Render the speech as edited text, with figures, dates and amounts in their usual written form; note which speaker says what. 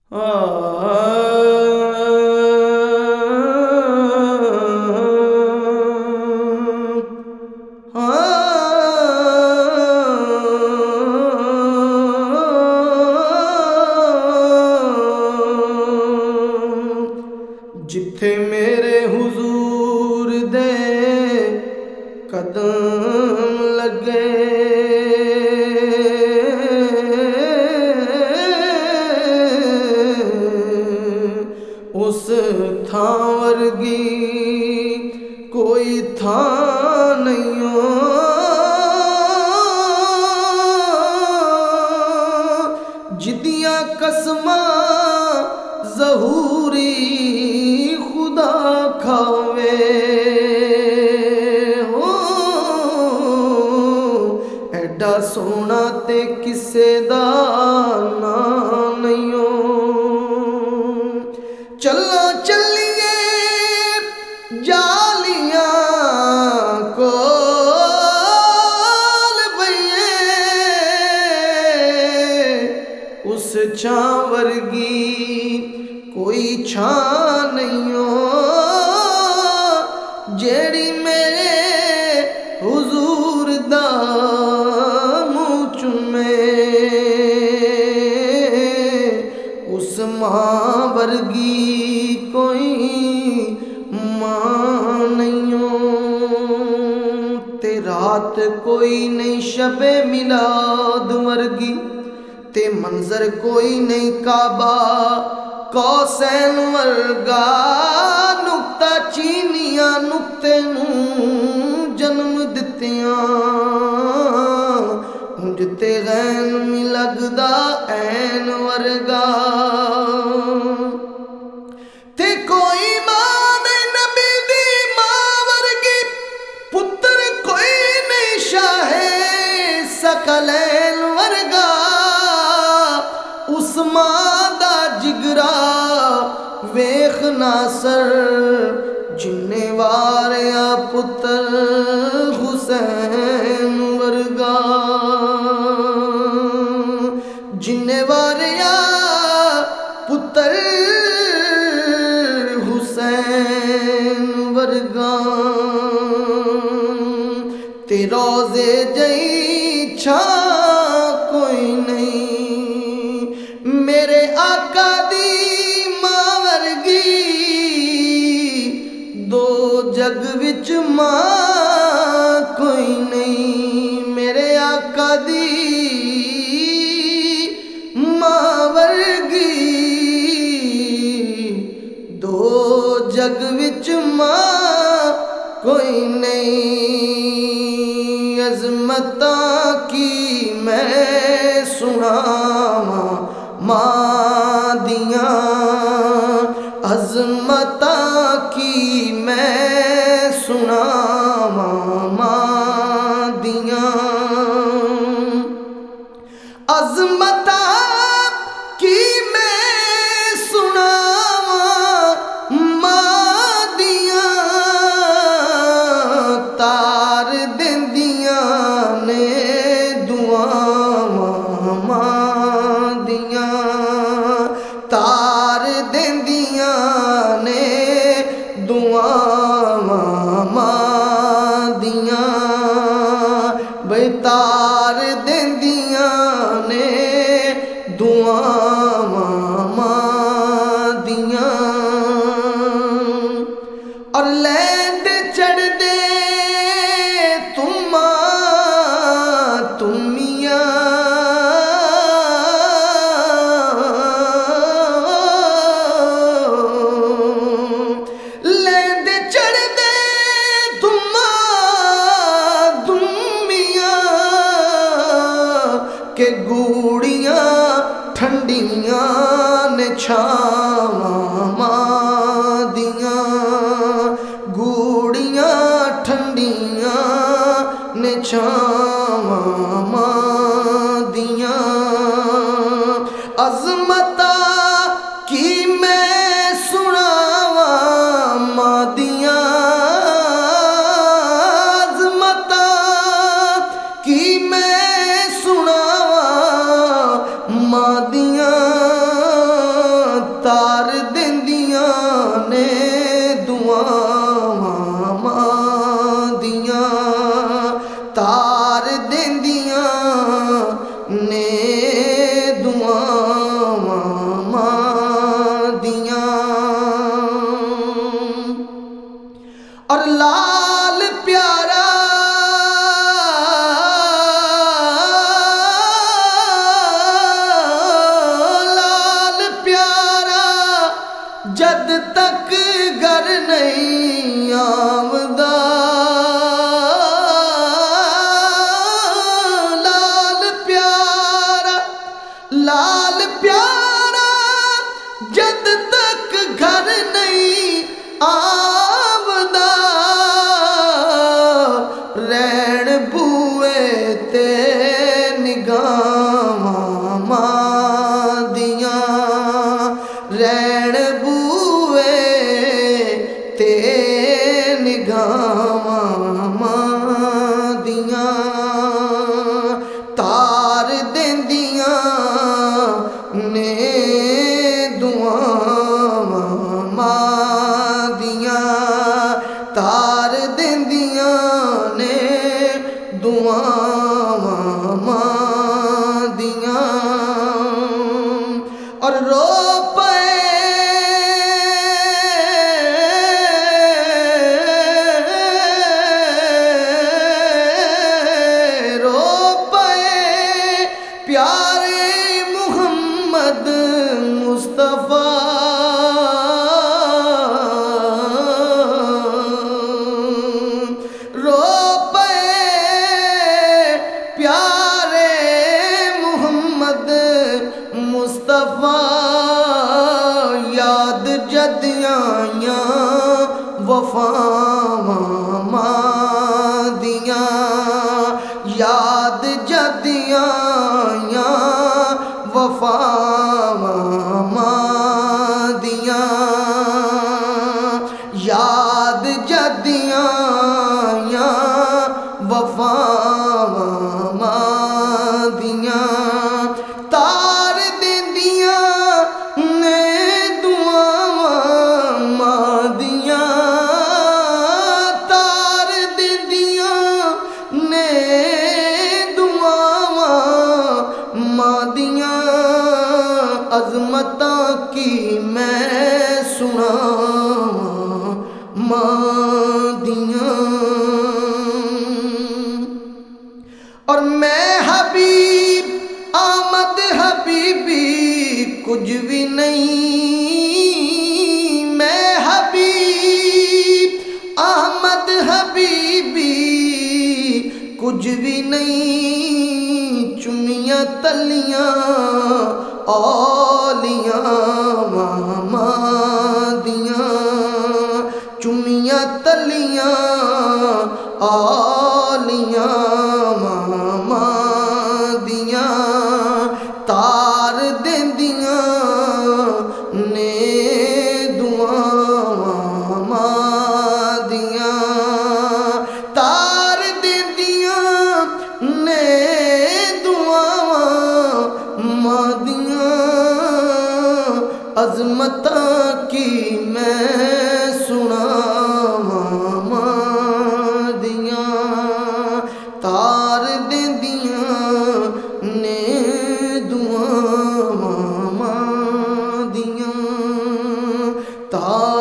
Speaker 1: जिथे मेरे हुजूर दे कदम लगे, उस थां वर्गी कोई थां नहीं हो। जिदियां कसमां ज़हूरी खुदा खावे हो, एडा सोना ते किसे दा नां नहीं हो। चलो चलिए जालियां कोल बइए, उस छां वर्गी कोई छां नहीं हो, जेड़ी मेरे हुजूर दा मुँह चूमे। उस मां वर्गी कोई मां नहीं हो। ते रात कोई नहीं शबे मिलाद वर्गी, ते मंजर कोई नहीं काबा कौसैन वर्गा। नुक्ता चीनिया नुक्ते नूं जन्म दित्तियां, उंज ते गैन मी लगदा ऐन वर्गा। ते कोई मां नहीं नबी दी मां वर्गी, पुत्र कोई नहीं शाहे सकलैन वर्गा। उस मां दा जिगरा वेख नासर, जिन्ने वारिया पुत्र हुसैन वर्गा। जिन्ने वारिया पुत्र हुसैन वर्गा। ते रोज़े जई छां कोई नहीं, मेरे आका दी मां वर्गी। दो जग विच मां कोई नहीं, मेरे आका दी मां वर्गी। दो जग विच मां कोई नहीं। अज़मतां की मैं सुनावां मां दियां, अज़मतां की मैं सुनावां मां दियां। अज़मतां की मैं सुनावां मां दियां, तार देंदियां ने दुआवां मां दियां। तार देंदियां ने दुआवां मां दियां, बई तार देंदियां ने दुआवां मां दियां। और लैंदे चढ़दे तुमा तुमिया, लैंदे चढ़दे तुमा दुमिया, के गूड़ियां ठंडियां ने छावां मां दियां। गूड़ियां ठंडियां ने छावां मां दियां। अज़मतां की मैं सुनावां मां दियां, अज़मतां की मैं सुनावां मां दियां। तार देंदियां ने दुआवां मां दियां, तार देंदियां ने दुआवां मां दियां। और लाल प्यारा जद तक घर नहीं आवदा, लाल प्यारा जद तक घर नहीं आवदा, रैण बूए ते निगाहां मां दियां, रैण ते निगाहां मां दियां। तार देंदियां ने दुआवां मां दियां, तार देंदियां ने दुआवां मां दियां। और रो प्यारे मुहम्मद मुस्तफ़ा, रो पे प्यारे मुहम्मद मुस्तफ़ा, याद जद आइयां वफ़ावां मां दियां, याद जद आइयां वफ़ावां मां दियां, याद जद आइयां वफ़ावां मां दियां। तार देंदियां ने दुआवां मां दियां, तार देंदियां ने मां दियां। अज़मतां की मैं सुनावां मां दियां। और मैं हबीब आमद हबीबी कुछ भी नहीं, मैं हबीब आमद हबीबी कुछ भी नहीं, चुमियां तलियां औलियां मां दियां, चुमियां तलियां औलियां मां दियां। तार देंदियां ने दुआवां मां दियां, तार देंदियां ने दुआवां मां दियां। अज़मतां की मैं सुनावां मां दियां, तार देंदियां ने दुआवां मां दियां, तार